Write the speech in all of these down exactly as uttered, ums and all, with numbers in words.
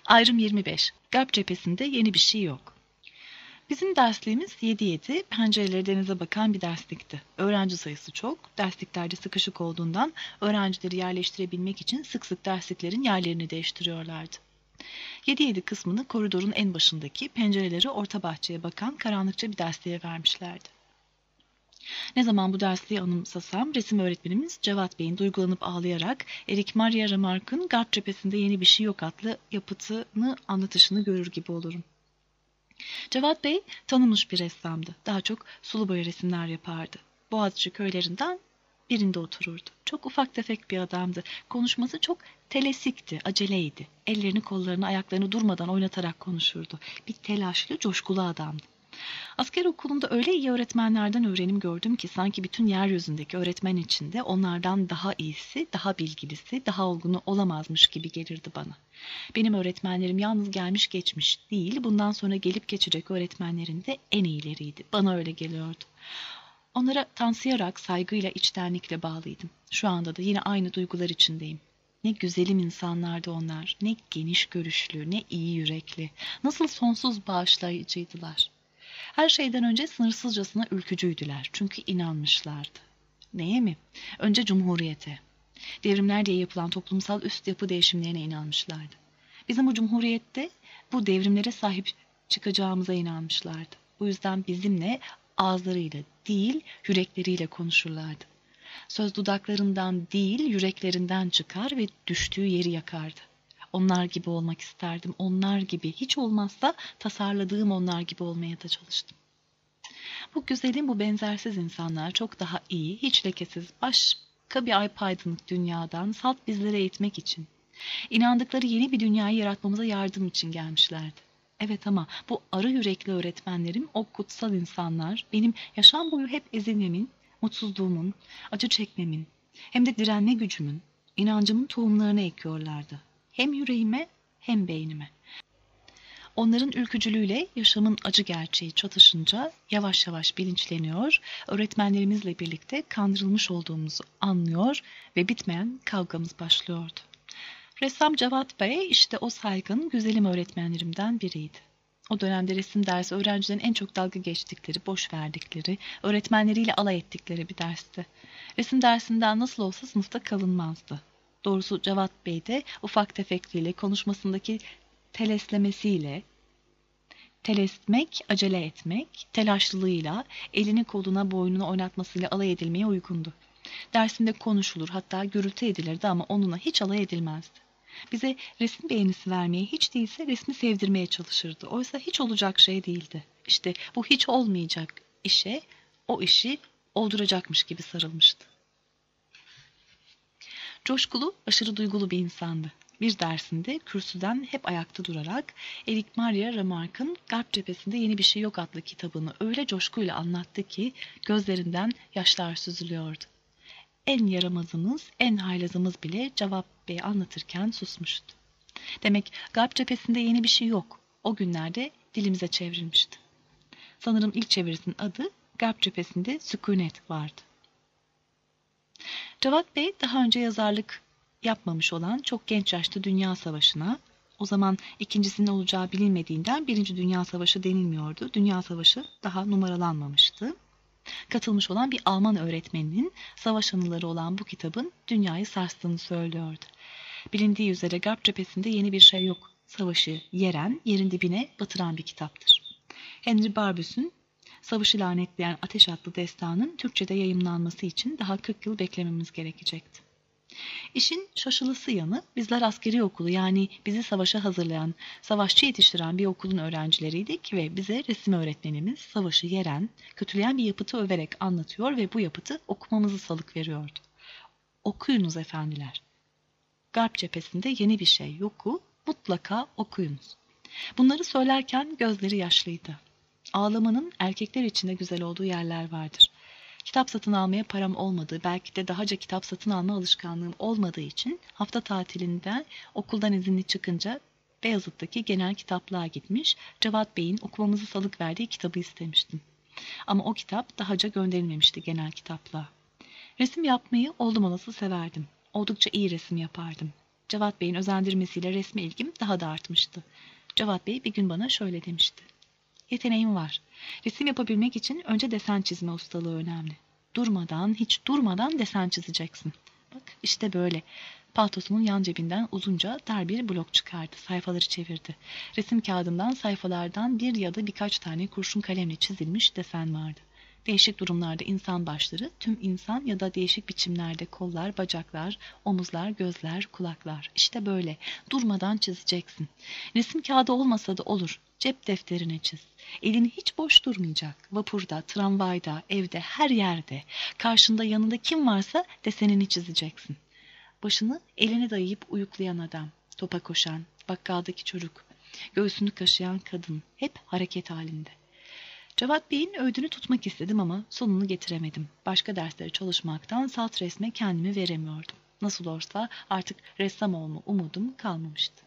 Ayrım yirmi beş. Garp cephesinde yeni bir şey yok. Bizim dersliğimiz yedi yedi, pencereleri denize bakan bir derslikti. Öğrenci sayısı çok, dersliklerde sıkışık olduğundan öğrencileri yerleştirebilmek için sık sık dersliklerin yerlerini değiştiriyorlardı. yedi yedi kısmını koridorun en başındaki, pencereleri orta bahçeye bakan karanlıkça bir dersliğe vermişlerdi. Ne zaman bu dersliği anımsasam resim öğretmenimiz Cevat Bey'in duygulanıp ağlayarak Erik Maria Remarque'ın Garp cephesinde yeni bir şey yok adlı yapıtını anlatışını görür gibi olurum. Cevat Bey tanınmış bir ressamdı. Daha çok sulu boya resimler yapardı. Boğaziçi köylerinden birinde otururdu. Çok ufak tefek bir adamdı. Konuşması çok telesikti, aceleydi. Ellerini, kollarını, ayaklarını durmadan oynatarak konuşurdu. Bir telaşlı, coşkulu adamdı. Asker okulunda öyle iyi öğretmenlerden öğrenim gördüm ki sanki bütün yeryüzündeki öğretmen içinde onlardan daha iyisi, daha bilgilisi, daha olgunu olamazmış gibi gelirdi bana. Benim öğretmenlerim yalnız gelmiş geçmiş değil, bundan sonra gelip geçecek öğretmenlerin de en iyileriydi. Bana öyle geliyordu. Onlara tansiyarak, saygıyla, içtenlikle bağlıydım. Şu anda da yine aynı duygular içindeyim. Ne güzelim insanlardı onlar, ne geniş görüşlü, ne iyi yürekli, nasıl sonsuz bağışlayıcıydılar. Her şeyden önce sınırsızcasına ülkücüydüler. Çünkü inanmışlardı. Neye mi? Önce Cumhuriyete. Devrimler diye yapılan toplumsal üst yapı değişimlerine inanmışlardı. Bizim bu Cumhuriyette bu devrimlere sahip çıkacağımıza inanmışlardı. Bu yüzden bizimle ağızlarıyla değil, yürekleriyle konuşurlardı. Söz dudaklarından değil, yüreklerinden çıkar ve düştüğü yeri yakardı. Onlar gibi olmak isterdim. Onlar gibi, hiç olmazsa tasarladığım onlar gibi olmaya da çalıştım. Bu güzelim, bu benzersiz insanlar çok daha iyi, hiç lekesiz, başka bir apaydınlık dünyadan salt bizlere eğitmek için, inandıkları yeni bir dünyayı yaratmamıza yardım için gelmişlerdi. Evet, ama bu arı yürekli öğretmenlerim, o kutsal insanlar, benim yaşam boyu hep ezilmemin, mutsuzluğumun, acı çekmemin, hem de direnme gücümün, inancımın tohumlarını ekiyorlardı. Hem yüreğime hem beynime. Onların ülkücülüğüyle yaşamın acı gerçeği çatışınca yavaş yavaş bilinçleniyor, öğretmenlerimizle birlikte kandırılmış olduğumuzu anlıyor ve bitmeyen kavgamız başlıyordu. Ressam Cevat Bey işte o saygın, güzelim öğretmenlerimden biriydi. O dönemde resim dersi öğrencilerin en çok dalga geçtikleri, boş verdikleri, öğretmenleriyle alay ettikleri bir dersti. Resim dersinden nasıl olsa sınıfta kalınmazdı. Doğrusu Cevat Bey de ufak tefekliğiyle, konuşmasındaki teleslemesiyle, telesmek, acele etmek, telaşlılığıyla, elini koluna boynunu oynatmasıyla alay edilmeye uygundu. Dersinde konuşulur, hatta gürültü edilirdi ama onunla hiç alay edilmezdi. Bize resim beğenisi vermeye, hiç değilse resmi sevdirmeye çalışırdı. Oysa hiç olacak şey değildi. İşte bu hiç olmayacak işe, o işi olduracakmış gibi sarılmıştı. Coşkulu, aşırı duygulu bir insandı. Bir dersinde kürsüden hep ayakta durarak Erik Maria Remarque'ın Garp cephesinde yeni bir şey yok adlı kitabını öyle coşkuyla anlattı ki gözlerinden yaşlar süzülüyordu. En yaramazımız, en haylazımız bile Cevat Bey anlatırken susmuştu. Demek Garp cephesinde yeni bir şey yok. O günlerde dilimize çevrilmişti. Sanırım ilk çevirisinin adı Garp cephesinde sükunet vardı. Cevat Bey daha önce yazarlık yapmamış olan çok genç yaşta Dünya Savaşı'na, o zaman ikincisinin olacağı bilinmediğinden Birinci Dünya Savaşı denilmiyordu. Dünya Savaşı daha numaralanmamıştı. Katılmış olan bir Alman öğretmeninin savaş anıları olan bu kitabın dünyayı sarstığını söylüyordu. Bilindiği üzere Garp cephesinde yeni bir şey yok. Savaşı yeren, yerin dibine batıran bir kitaptır. Henry Barbus'un Savaşı Lanetleyen Ateş adlı destanın Türkçe'de yayımlanması için daha kırk yıl beklememiz gerekecekti. İşin şaşılısı yanı bizler askeri okulu, yani bizi savaşa hazırlayan, savaşçı yetiştiren bir okulun öğrencileriydik ve bize resim öğretmenimiz savaşı yeren, kötüleyen bir yapıtı överek anlatıyor ve bu yapıtı okumamızı salık veriyordu. Okuyunuz efendiler. Garp cephesinde yeni bir şey yoku, mutlaka okuyunuz. Bunları söylerken gözleri yaşlıydı. Ağlamanın erkekler için de güzel olduğu yerler vardır. Kitap satın almaya param olmadığı, belki de dahaca kitap satın alma alışkanlığım olmadığı için hafta tatilinde okuldan izinli çıkınca Beyazıt'taki genel kitaplığa gitmiş, Cevat Bey'in okumamızı salık verdiği kitabı istemiştim. Ama o kitap dahaca gönderilmemişti genel kitaplığa. Resim yapmayı oldum olası severdim. Oldukça iyi resim yapardım. Cevat Bey'in özendirmesiyle resme ilgim daha da artmıştı. Cevat Bey bir gün bana şöyle demişti. Yeteneğin var. Resim yapabilmek için önce desen çizme ustalığı önemli. Durmadan, hiç durmadan desen çizeceksin. Bak işte böyle. Paltosunun yan cebinden uzunca dar bir blok çıkardı. Sayfaları çevirdi. Resim kağıdından sayfalardan bir ya da birkaç tane kurşun kalemle çizilmiş desen vardı. Değişik durumlarda insan başları, tüm insan ya da değişik biçimlerde kollar, bacaklar, omuzlar, gözler, kulaklar. İşte böyle. Durmadan çizeceksin. Resim kağıdı olmasa da olur. Cep defterine çiz. Elin hiç boş durmayacak. Vapurda, tramvayda, evde, her yerde. Karşında yanında kim varsa desenini çizeceksin. Başını eline dayayıp uyuklayan adam, topa koşan, bakkaldaki çocuk, göğsünü kaşıyan kadın, hep hareket halinde. Cevat Bey'in öğüdünü tutmak istedim ama sonunu getiremedim. Başka derslere çalışmaktan salt resme kendimi veremiyordum. Nasıl olsa artık ressam olma umudum kalmamıştı.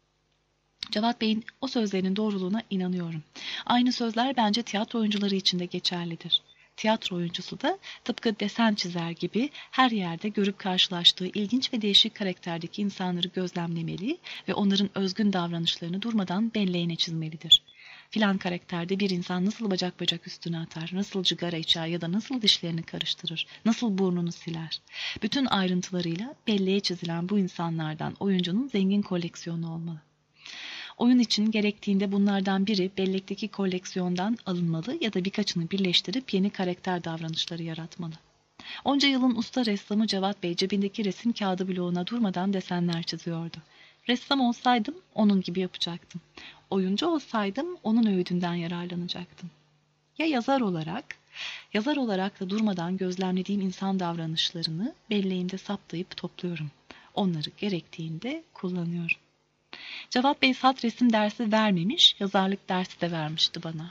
Cevat Bey'in o sözlerinin doğruluğuna inanıyorum. Aynı sözler bence tiyatro oyuncuları için de geçerlidir. Tiyatro oyuncusu da tıpkı desen çizer gibi her yerde görüp karşılaştığı ilginç ve değişik karakterdeki insanları gözlemlemeli ve onların özgün davranışlarını durmadan belleğine çizmelidir. Filan karakterde bir insan nasıl bacak bacak üstüne atar, nasıl cigara içer ya da nasıl dişlerini karıştırır, nasıl burnunu siler. Bütün ayrıntılarıyla belleğe çizilen bu insanlardan oyuncunun zengin koleksiyonu olmalı. Oyun için gerektiğinde bunlardan biri bellekteki koleksiyondan alınmalı ya da birkaçını birleştirip yeni karakter davranışları yaratmalı. Onca yılın usta ressamı Cevat Bey cebindeki resim kağıdı bloğuna durmadan desenler çiziyordu. Ressam olsaydım onun gibi yapacaktım. Oyuncu olsaydım onun öğüdünden yararlanacaktım. Ya yazar olarak, yazar olarak da durmadan gözlemlediğim insan davranışlarını belleğimde saptayıp topluyorum. Onları gerektiğinde kullanıyorum. Cevat Bey salt resim dersi vermemiş, yazarlık dersi de vermişti bana.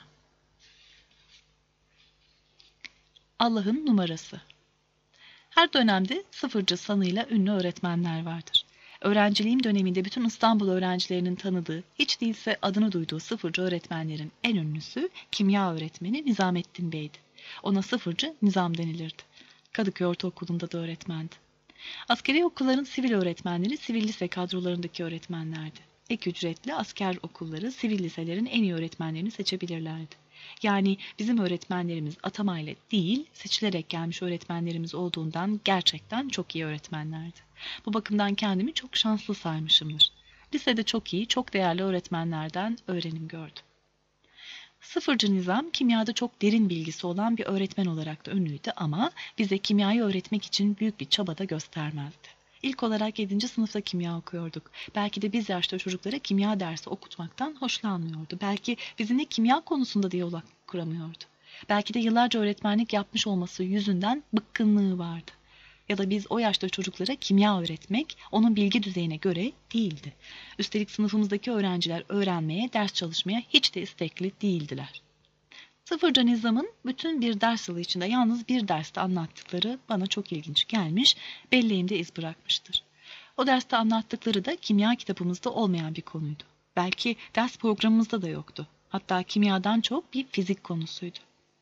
Allah'ın numarası. Her dönemde sıfırcı sanıyla ünlü öğretmenler vardır. Öğrenciliğim döneminde bütün İstanbul öğrencilerinin tanıdığı, hiç değilse adını duyduğu sıfırcı öğretmenlerin en ünlüsü kimya öğretmeni Nizamettin Bey'di. Ona sıfırcı Nizam denilirdi. Kadıköy Ortaokulu'nda da öğretmendi. Askeri okulların sivil öğretmenleri sivil lise kadrolarındaki öğretmenlerdi. Ek ücretli asker okulları sivil liselerin en iyi öğretmenlerini seçebilirlerdi. Yani bizim öğretmenlerimiz atamayla değil, seçilerek gelmiş öğretmenlerimiz olduğundan gerçekten çok iyi öğretmenlerdi. Bu bakımdan kendimi çok şanslı saymışımdır. Lisede çok iyi, çok değerli öğretmenlerden öğrenim gördüm. Sıfırcı Nizam, kimyada çok derin bilgisi olan bir öğretmen olarak da ünlüydü ama bize kimyayı öğretmek için büyük bir çaba da göstermezdi. İlk olarak yedinci sınıfta kimya okuyorduk. Belki de biz yaşta çocuklara kimya dersi okutmaktan hoşlanmıyordu. Belki bizimle kimya konusunda diyalog kuramıyordu. Belki de yıllarca öğretmenlik yapmış olması yüzünden bıkkınlığı vardı. Ya da biz o yaşta çocuklara kimya öğretmek onun bilgi düzeyine göre değildi. Üstelik sınıfımızdaki öğrenciler öğrenmeye, ders çalışmaya hiç de istekli değildiler. Sıfırcı Nizam'ın bütün bir ders yılı içinde yalnız bir derste anlattıkları bana çok ilginç gelmiş, belleğimde iz bırakmıştır. O derste anlattıkları da kimya kitabımızda olmayan bir konuydu. Belki ders programımızda da yoktu. Hatta kimyadan çok bir fizik konusuydu.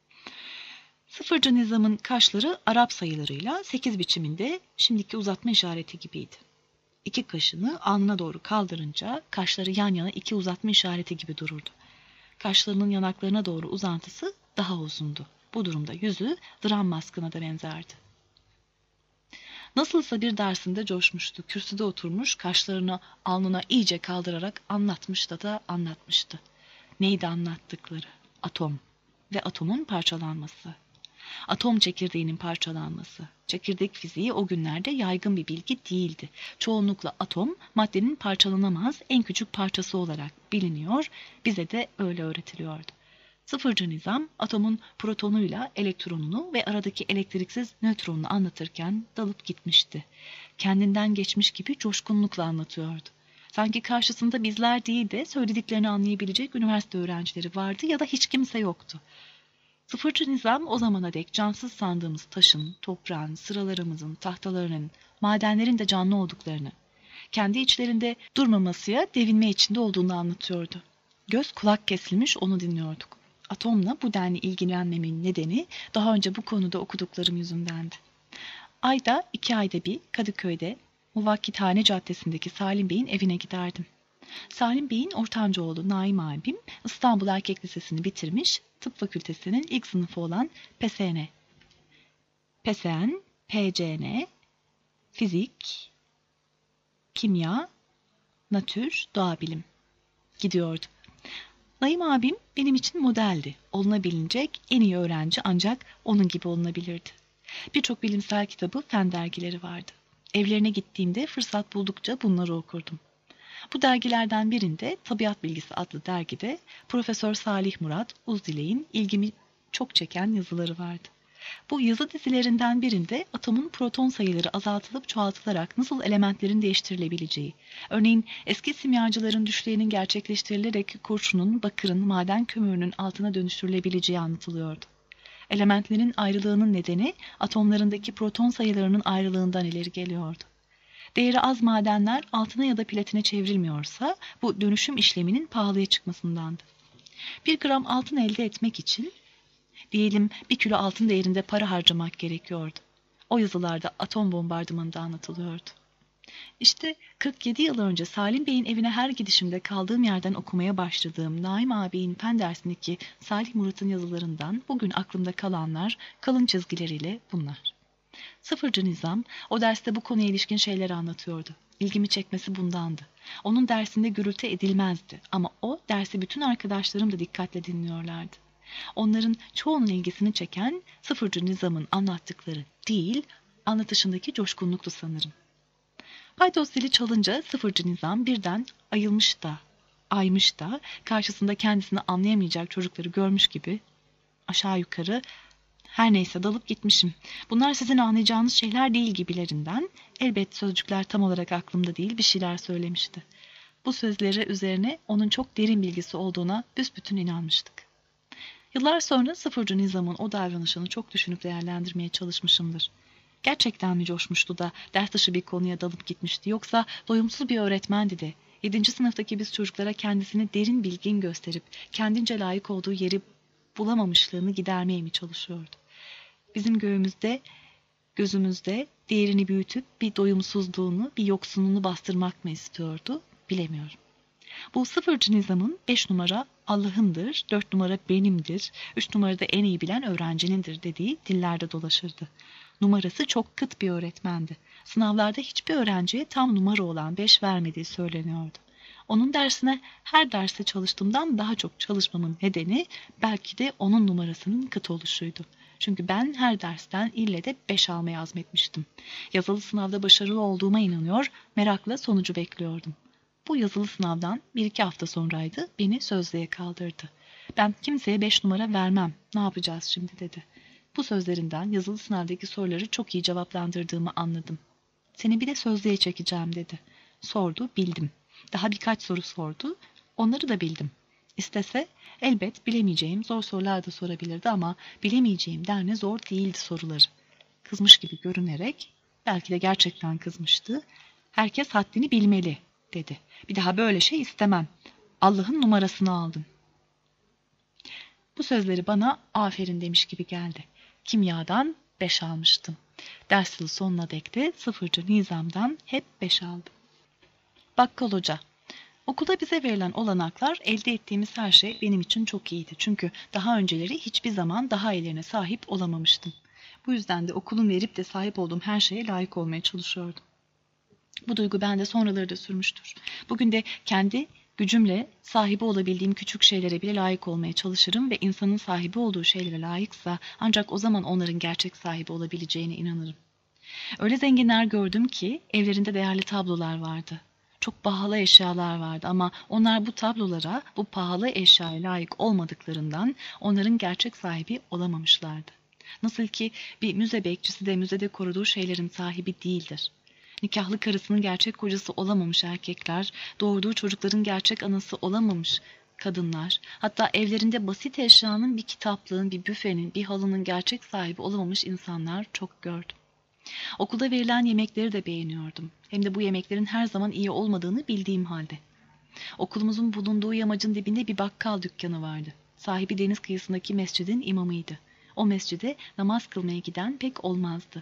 Sıfırcı Nizam'ın kaşları Arap sayılarıyla sekiz biçiminde şimdiki uzatma işareti gibiydi. İki kaşını alnına doğru kaldırınca kaşları yan yana iki uzatma işareti gibi dururdu. Kaşlarının yanaklarına doğru uzantısı daha uzundu. Bu durumda yüzü dram maskına da benzerdi. Nasılsa bir dersinde coşmuştu. Kürsüde oturmuş, kaşlarını alnına iyice kaldırarak anlatmıştı da anlatmıştı. Neydi anlattıkları? Atom ve atomun parçalanması. Atom çekirdeğinin parçalanması. Çekirdek fiziği o günlerde yaygın bir bilgi değildi. Çoğunlukla atom maddenin parçalanamaz en küçük parçası olarak biliniyor, bize de öyle öğretiliyordu. Sıfırcı Nizam atomun protonuyla elektronunu ve aradaki elektriksiz nötronunu anlatırken dalıp gitmişti. Kendinden geçmiş gibi coşkunlukla anlatıyordu. Sanki karşısında bizler değil de söylediklerini anlayabilecek üniversite öğrencileri vardı ya da hiç kimse yoktu. Sıfırcı Nizam o zamana dek cansız sandığımız taşın, toprağın, sıralarımızın, tahtalarının, madenlerin de canlı olduklarını, kendi içlerinde durmamasıya devinme içinde olduğunu anlatıyordu. Göz kulak kesilmiş onu dinliyorduk. Atomla bu denli ilgilenmemin nedeni daha önce bu konuda okuduklarım yüzündendi. Ayda iki ayda bir Kadıköy'de Muvakkithane Caddesi'ndeki Salim Bey'in evine giderdim. Salim Bey'in ortancaoğlu Naim abim İstanbul Erkek Lisesi'ni bitirmiş, tıp fakültesinin ilk sınıfı olan P S N, P S N, P C N, fizik, kimya, natür, doğa bilim gidiyordu. Naim abim benim için modeldi. Olunabilecek en iyi öğrenci ancak onun gibi olunabilirdi. Birçok bilimsel kitabı, fen dergileri vardı. Evlerine gittiğimde fırsat buldukça bunları okurdum. Bu dergilerden birinde Tabiat Bilgisi adlı dergide Profesör Salih Murat Uzdilek'in ilgimi çok çeken yazıları vardı. Bu yazı dizilerinden birinde atomun proton sayıları azaltılıp çoğaltılarak nasıl elementlerin değiştirilebileceği, örneğin eski simyacıların düşlerinin gerçekleştirilerek kurşunun, bakırın, maden kömürünün altına dönüştürülebileceği anlatılıyordu. Elementlerin ayrılığının nedeni atomlarındaki proton sayılarının ayrılığından ileri geliyordu. Değeri az madenler altına ya da platine çevrilmiyorsa bu dönüşüm işleminin pahalıya çıkmasındandı. Bir gram altın elde etmek için diyelim bir kilo altın değerinde para harcamak gerekiyordu. O yazılarda atom bombardımanında anlatılıyordu. İşte kırk yedi yıl önce Salim Bey'in evine her gidişimde kaldığım yerden okumaya başladığım Naim ağabeyin fen dersindeki Salih Murat'ın yazılarından bugün aklımda kalanlar kalın çizgileriyle bunlar. Sıfırcı Nizam o derste bu konuya ilişkin şeyler anlatıyordu. İlgimi çekmesi bundandı. Onun dersinde gürültü edilmezdi ama o dersi bütün arkadaşlarım da dikkatle dinliyorlardı. Onların çoğunun ilgisini çeken Sıfırcı Nizam'ın anlattıkları değil, anlatışındaki coşkunluktu sanırım. Paydos zili çalınca Sıfırcı Nizam birden ayılmış da, aymış da, karşısında kendisini anlayamayacak çocukları görmüş gibi aşağı yukarı her neyse dalıp gitmişim. Bunlar sizin anlayacağınız şeyler değil gibilerinden, elbet sözcükler tam olarak aklımda değil bir şeyler söylemişti. Bu sözleri üzerine onun çok derin bilgisi olduğuna büsbütün inanmıştık. Yıllar sonra Sıfırcı Nizam'ın o davranışını çok düşünüp değerlendirmeye çalışmışımdır. Gerçekten mi coşmuştu da ders dışı bir konuya dalıp gitmişti yoksa doyumsuz bir öğretmendi de yedinci sınıftaki biz çocuklara kendisini derin bilgin gösterip kendince layık olduğu yeri bulamamışlığını gidermeye mi çalışıyordu? Bizim göğümüzde, gözümüzde değerini büyütüp bir doyumsuzluğunu, bir yoksunluğunu bastırmak mı istiyordu? Bilemiyorum. Bu Sıfırcı Nizam'ın beş numara Allah'ındır, dört numara benimdir, üç numarada en iyi bilen öğrencinindir dediği dillerde dolaşırdı. Numarası çok kıt bir öğretmendi. Sınavlarda hiçbir öğrenciye tam numara olan beş vermediği söyleniyordu. Onun dersine her derste çalıştığımdan daha çok çalışmamın nedeni belki de onun numarasının kıt oluşuydu. Çünkü ben her dersten ille de beş almayı azmetmiştim. Yazılı sınavda başarılı olduğuma inanıyor, merakla sonucu bekliyordum. Bu yazılı sınavdan bir iki hafta sonraydı, beni sözlüğe kaldırdı. Ben kimseye beş numara vermem, ne yapacağız şimdi dedi. Bu sözlerinden yazılı sınavdaki soruları çok iyi cevaplandırdığımı anladım. Seni bir de sözlüğe çekeceğim dedi. Sordu, bildim. Daha birkaç soru sordu, onları da bildim. İstese elbet bilemeyeceğim zor sorular da sorabilirdi ama bilemeyeceğim derne zor değildi soruları. Kızmış gibi görünerek, belki de gerçekten kızmıştı. Herkes haddini bilmeli dedi. Bir daha böyle şey istemem. Allah'ın numarasını aldım. Bu sözleri bana aferin demiş gibi geldi. Kimyadan beş almıştım. Ders yılı sonuna dek de Sıfırcı Nizam'dan hep beş aldım. Bakkal Hoca. Okulda bize verilen olanaklar, elde ettiğimiz her şey benim için çok iyiydi. Çünkü daha önceleri hiçbir zaman daha iyilerine sahip olamamıştım. Bu yüzden de okulun verip de sahip olduğum her şeye layık olmaya çalışıyordum. Bu duygu bende sonraları da sürmüştür. Bugün de kendi gücümle sahibi olabildiğim küçük şeylere bile layık olmaya çalışırım ve insanın sahibi olduğu şeylere layıksa ancak o zaman onların gerçek sahibi olabileceğine inanırım. Öyle zenginler gördüm ki evlerinde değerli tablolar vardı. Çok pahalı eşyalar vardı ama onlar bu tablolara, bu pahalı eşyaya layık olmadıklarından onların gerçek sahibi olamamışlardı. Nasıl ki bir müze bekçisi de müzede koruduğu şeylerin sahibi değildir. Nikahlı karısının gerçek kocası olamamış erkekler, doğurduğu çocukların gerçek anası olamamış kadınlar, hatta evlerinde basit eşyanın, bir kitaplığın, bir büfenin, bir halının gerçek sahibi olamamış insanlar çok gördüm. Okulda verilen yemekleri de beğeniyordum. Hem de bu yemeklerin her zaman iyi olmadığını bildiğim halde. Okulumuzun bulunduğu yamacın dibinde bir bakkal dükkanı vardı. Sahibi deniz kıyısındaki mescidin imamıydı. O mescide namaz kılmaya giden pek olmazdı.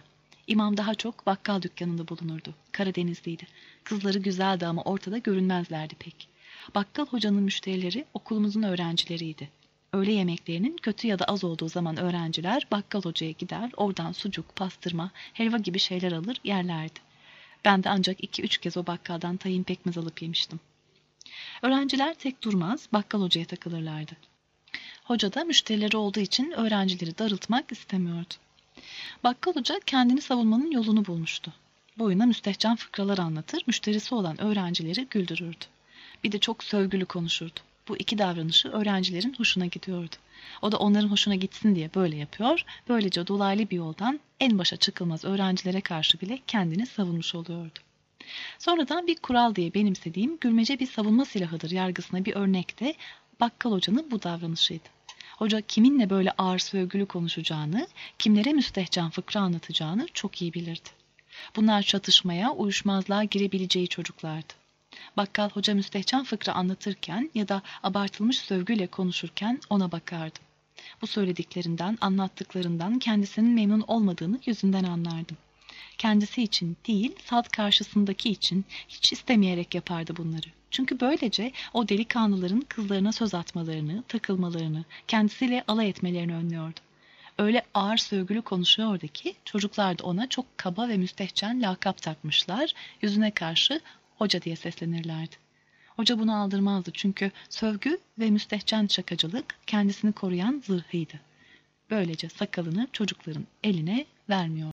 İmam daha çok bakkal dükkanında bulunurdu. Karadenizliydi. Kızları güzeldi ama ortada görünmezlerdi pek. Bakkal hocanın müşterileri okulumuzun öğrencileriydi. Öğle yemeklerinin kötü ya da az olduğu zaman öğrenciler bakkal hocaya gider, oradan sucuk, pastırma, helva gibi şeyler alır yerlerdi. Ben de ancak iki üç kez o bakkaldan tahin pekmez alıp yemiştim. Öğrenciler tek durmaz, bakkal hocaya takılırlardı. Hoca da müşterileri olduğu için öğrencileri darıltmak istemiyordu. Bakkal hoca kendini savunmanın yolunu bulmuştu. Boyuna müstehcen fıkralar anlatır, müşterisi olan öğrencileri güldürürdü. Bir de çok sövgülü konuşurdu. Bu iki davranışı öğrencilerin hoşuna gidiyordu. O da onların hoşuna gitsin diye böyle yapıyor, böylece dolaylı bir yoldan en başa çıkılmaz öğrencilere karşı bile kendini savunmuş oluyordu. Sonradan bir kural diye benimsediğim gülmece bir savunma silahıdır yargısına bir örnek de bakkal hocanın bu davranışıydı. Hoca kiminle böyle ağır sövgülü konuşacağını, kimlere müstehcen fıkra anlatacağını çok iyi bilirdi. Bunlar çatışmaya, uyuşmazlığa girebileceği çocuklardı. Bakkal hoca müstehcen fıkra anlatırken ya da abartılmış sövgüyle konuşurken ona bakardım. Bu söylediklerinden, anlattıklarından kendisinin memnun olmadığını yüzünden anlardım. Kendisi için değil, salt karşısındaki için hiç istemeyerek yapardı bunları. Çünkü böylece o delikanlıların kızlarına söz atmalarını, takılmalarını, kendisiyle alay etmelerini önlüyordu. Öyle ağır sövgülü konuşuyordu ki çocuklar da ona çok kaba ve müstehcen lakap takmışlar, yüzüne karşı hoca diye seslenirlerdi. Hoca bunu aldırmazdı çünkü sövgü ve müstehcen şakacılık kendisini koruyan zırhıydı. Böylece sakalını çocukların eline vermiyor.